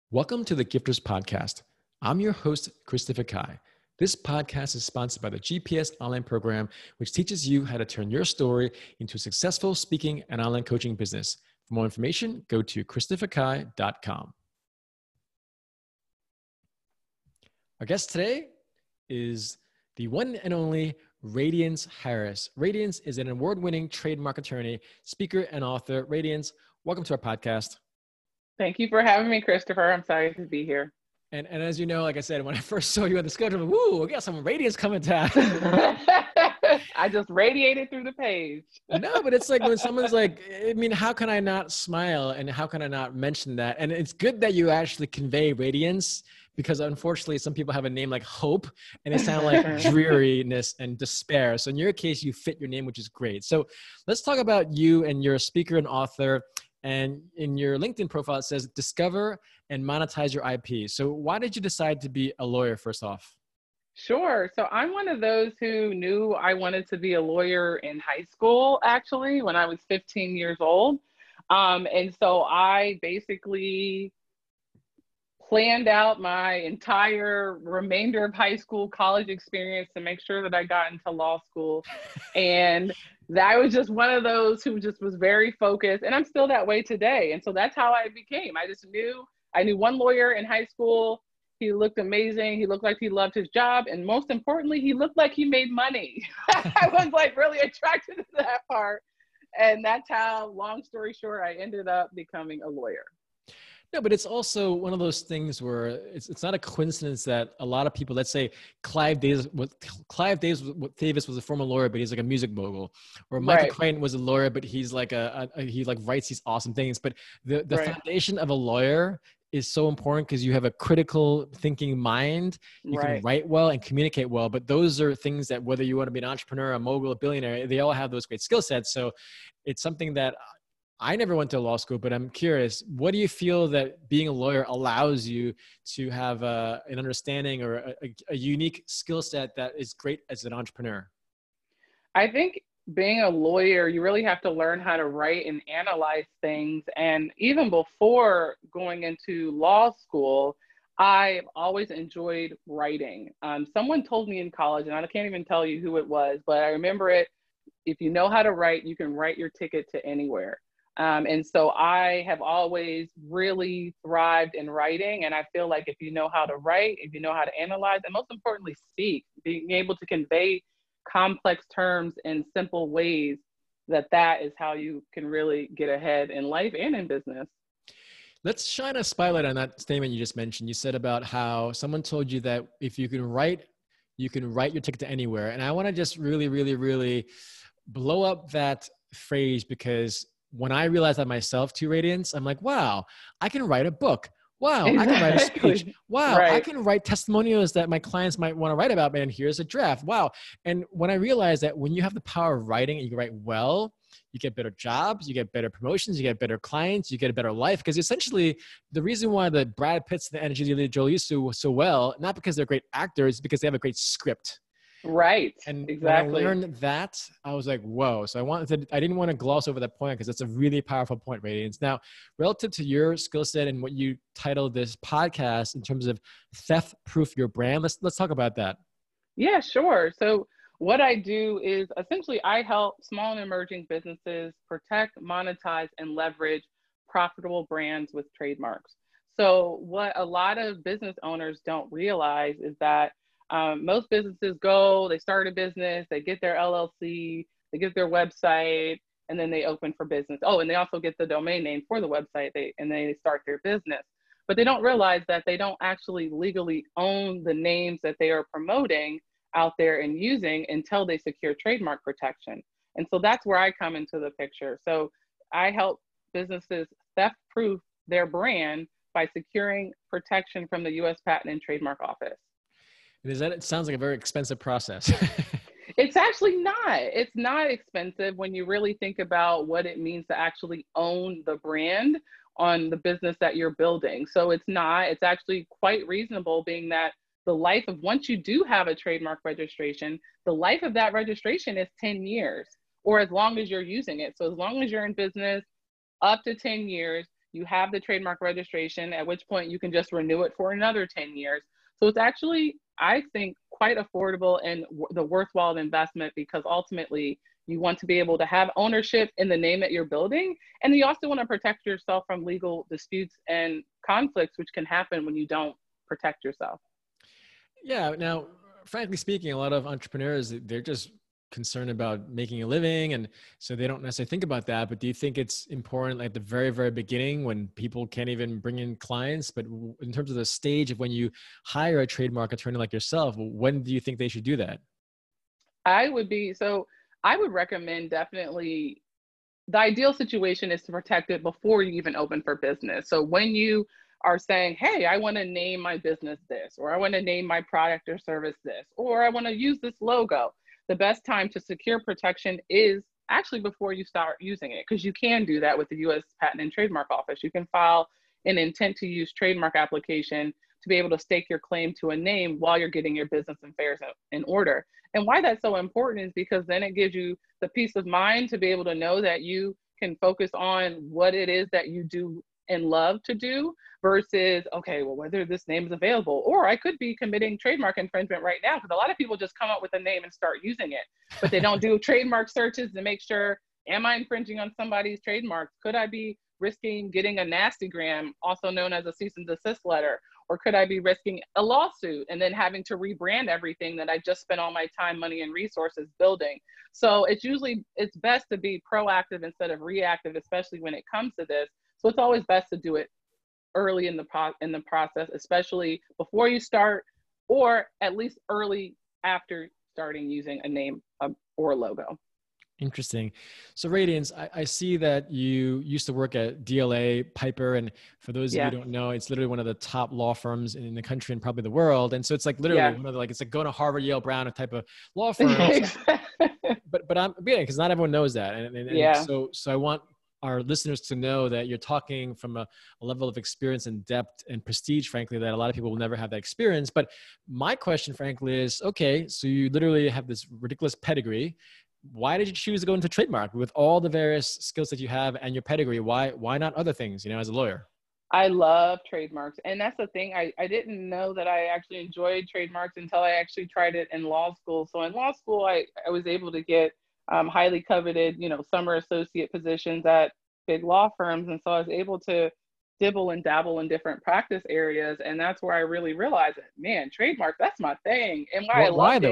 Welcome to the Gifters Podcast. I'm your host, Christopher Kai. This podcast is sponsored by the GPS Online Program, which teaches you how to turn your story into a successful speaking and online coaching business. For more information, go to christopherkai.com. Our guest today is the one and only Radiance Harris. Radiance is an award-winning trademark attorney, speaker, and author. Radiance, welcome to our podcast. Thank you for having me, Christopher. I'm excited to be here. And as you know, like I said, when I first saw you on the schedule, I'm like, woo, we got some Radiance coming to I just radiated through the page. No, but it's like when someone's like, I mean, how can I not smile and how can I not mention that? And it's good that you actually convey radiance, because unfortunately some people have a name like Hope and they sound like dreariness and despair. So in your case, you fit your name, which is great. So let's talk about you, and you're a speaker and author. And in your LinkedIn profile, it says discover and monetize your IP. So why did you decide to be a lawyer first off? Sure. So I'm one of those who knew I wanted to be a lawyer in high school, actually, when I was 15 years old. And so I basically planned out my entire remainder of high school, college experience to make sure that I got into law school. And I was just one of those who just was very focused, and I'm still that way today. And so that's how I became. I knew one lawyer in high school. He looked amazing. He looked like he loved his job. And most importantly, he looked like he made money. I was like really attracted to that part. And that's how, long story short, I ended up becoming a lawyer. No, but it's also one of those things where it's not a coincidence that a lot of people, let's say Clive Davis was a former lawyer, but he's like a music mogul, or Michael Crichton was a lawyer, but he's like he like writes these awesome things. But the foundation of a lawyer is so important because you have a critical thinking mind. You can write well and communicate well, but those are things that whether you want to be an entrepreneur, a mogul, a billionaire, they all have those great skill sets. So it's something that I never went to law school, but I'm curious, what do you feel that being a lawyer allows you to have an understanding or a unique skill set that is great as an entrepreneur? I think being a lawyer, you really have to learn how to write and analyze things. And even before going into law school, I've always enjoyed writing. Someone told me in college, and I can't even tell you who it was, but I remember it. If you know how to write, you can write your ticket to anywhere. And so I have always really thrived in writing. And I feel like if you know how to write, if you know how to analyze, and most importantly, speak, being able to convey complex terms in simple ways, that is how you can really get ahead in life and in business. Let's shine a spotlight on that statement you just mentioned. You said about how someone told you that if you can write your ticket to anywhere. And I want to just really, really, really blow up that phrase, because when I realized that myself, to Radiance, I'm like, wow, I can write a book. Wow, I can write a speech. Wow, I can write testimonials that my clients might want to write about, and here's a draft. Wow. And when I realized that when you have the power of writing and you can write well, you get better jobs, you get better promotions, you get better clients, you get a better life. Because essentially, the reason why the Brad Pitts and the Angelina Jolie do so well, not because they're great actors, because they have a great script. Right. And exactly. when I learned that, I was like, whoa. So I didn't want to gloss over that point, because that's a really powerful point, Radiance. Now, relative to your skill set and what you titled this podcast in terms of theft-proof your brand, let's talk about that. Yeah, sure. So what I do is essentially I help small and emerging businesses protect, monetize, and leverage profitable brands with trademarks. So what a lot of business owners don't realize is that most businesses they start a business, they get their LLC, they get their website, and then they open for business. Oh, and they also get the domain name for the website, and they start their business. But they don't realize that they don't actually legally own the names that they are promoting out there and using until they secure trademark protection. And so that's where I come into the picture. So I help businesses theft-proof their brand by securing protection from the U.S. Patent and Trademark Office. It sounds like a very expensive process. It's actually not. It's not expensive when you really think about what it means to actually own the brand on the business that you're building. So it's actually quite reasonable, being that the life of, once you do have a trademark registration, the life of that registration is 10 years, or as long as you're using it. So as long as you're in business, up to 10 years, You have the trademark registration, at which point you can just renew it for another 10 years. So it's actually, I think, quite affordable and the worthwhile investment, because ultimately you want to be able to have ownership in the name that you're building. And you also want to protect yourself from legal disputes and conflicts, which can happen when you don't protect yourself. Yeah. Now, frankly speaking, a lot of entrepreneurs, they're just concerned about making a living. And so they don't necessarily think about that. But do you think it's important at the very, very beginning when people can't even bring in clients, but in terms of the stage of when you hire a trademark attorney like yourself, when do you think they should do that? I would recommend definitely, the ideal situation is to protect it before you even open for business. So when you are saying, hey, I want to name my business this, or I want to name my product or service this, or I want to use this logo, the best time to secure protection is actually before you start using it, because you can do that with the U.S. Patent and Trademark Office. You can file an intent to use trademark application to be able to stake your claim to a name while you're getting your business affairs in order. And why that's so important is because then it gives you the peace of mind to be able to know that you can focus on what it is that you do and love to do, versus, okay, well, whether this name is available, or I could be committing trademark infringement right now, because a lot of people just come up with a name and start using it, but they don't do trademark searches to make sure, am I infringing on somebody's trademarks? Could I be risking getting a nastygram, also known as a cease and desist letter? Or could I be risking a lawsuit and then having to rebrand everything that I just spent all my time, money, and resources building? So it's best to be proactive instead of reactive, especially when it comes to this. So it's always best to do it early in the process, especially before you start, or at least early after starting using a name or a logo. Interesting. So Radiance, I see that you used to work at DLA Piper. And for those of you who don't know, it's literally one of the top law firms in the country and probably the world. And so it's like literally one of the, it's like going to Harvard, Yale, Brown type of law firms. but I'm because not everyone knows that. And so I want our listeners to know that you're talking from a level of experience and depth and prestige, frankly, that a lot of people will never have that experience. But my question, frankly, is, okay, so you literally have this ridiculous pedigree. Why did you choose to go into trademark with all the various skills that you have and your pedigree? Why not other things, as a lawyer? I love trademarks. And that's the thing. I didn't know that I actually enjoyed trademarks until I actually tried it in law school. So in law school, I was able to get highly coveted, summer associate positions at big law firms. And so I was able to dibble and dabble in different practice areas. And that's where I really realized that, man, trademarks, that's my thing. And why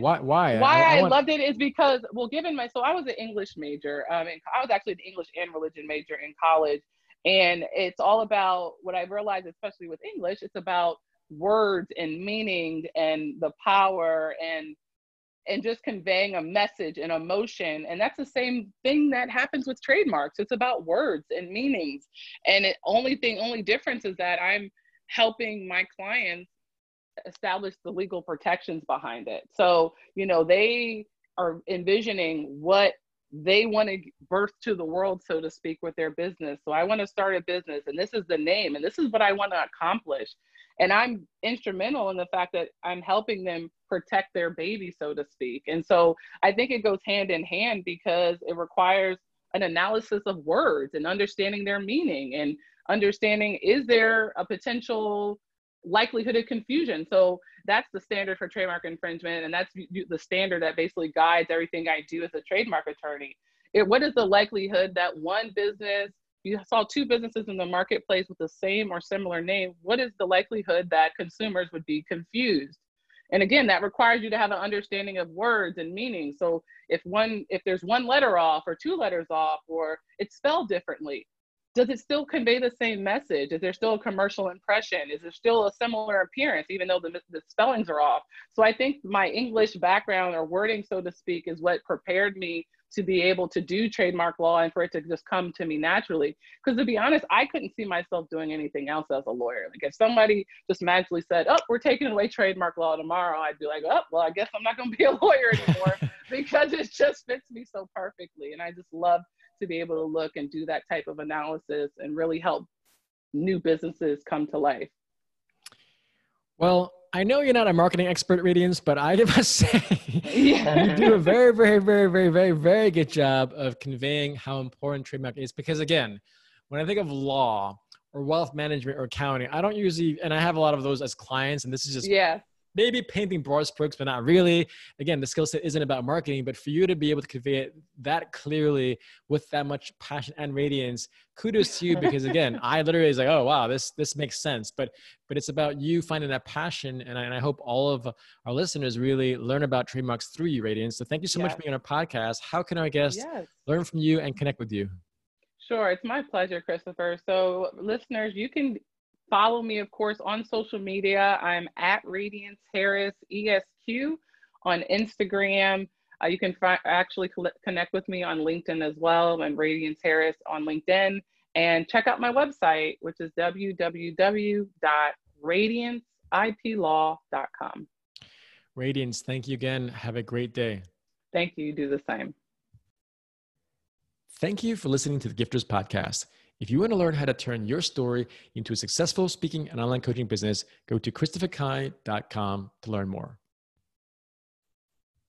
I loved it is because, well, so I was an English major. I was actually an English and religion major in college. And it's all about, what I realized, especially with English, it's about words and meaning and the power and just conveying a message and emotion. And that's the same thing that happens with trademarks. It's about words and meanings. And only difference is that I'm helping my clients establish the legal protections behind it. So, they are envisioning what they want to birth to the world, so to speak, with their business. So I want to start a business, and this is the name, and this is what I want to accomplish. And I'm instrumental in the fact that I'm helping them protect their baby, so to speak. And so I think it goes hand in hand, because it requires an analysis of words and understanding their meaning and understanding, is there a potential likelihood of confusion? So that's the standard for trademark infringement. And that's the standard that basically guides everything I do as a trademark attorney. What is the likelihood that one business, you saw two businesses in the marketplace with the same or similar name, what is the likelihood that consumers would be confused? And again, that requires you to have an understanding of words and meaning. So if there's one letter off or two letters off, or it's spelled differently, does it still convey the same message? Is there still a commercial impression? Is there still a similar appearance, even though the spellings are off? So I think my English background, or wording, so to speak, is what prepared me to be able to do trademark law and for it to just come to me naturally. Because to be honest, I couldn't see myself doing anything else as a lawyer. Like if somebody just magically said, oh, we're taking away trademark law tomorrow, I'd be like, oh, well, I guess I'm not going to be a lawyer anymore because it just fits me so perfectly. And I just love to be able to look and do that type of analysis and really help new businesses come to life. Well, I know you're not a marketing expert, Radiance, but I must say you do a very, very, very, very, very, very good job of conveying how important trademark is. Because again, when I think of law, or wealth management or accounting. I don't usually, and I have a lot of those as clients, and this is just Yeah. maybe painting broad strokes, but not really. Again, the skill set isn't about marketing, but for you to be able to convey it that clearly with that much passion and radiance, kudos to you. Because again, I literally was like, oh wow, this makes sense. But it's about you finding that passion, and I hope all of our listeners really learn about trademarks through you, Radiance. So thank you so much for being on our podcast. How can our guests learn from you and connect with you? Sure, it's my pleasure, Christopher. So listeners, you can follow me, of course, on social media. I'm at Radiance Harris ESQ on Instagram. You can actually connect with me on LinkedIn as well. I'm Radiance Harris on LinkedIn. And check out my website, which is www.radianceiplaw.com. Radiance, thank you again. Have a great day. Thank you. You do the same. Thank you for listening to the Gifters Podcast. If you want to learn how to turn your story into a successful speaking and online coaching business, go to christopherkai.com to learn more.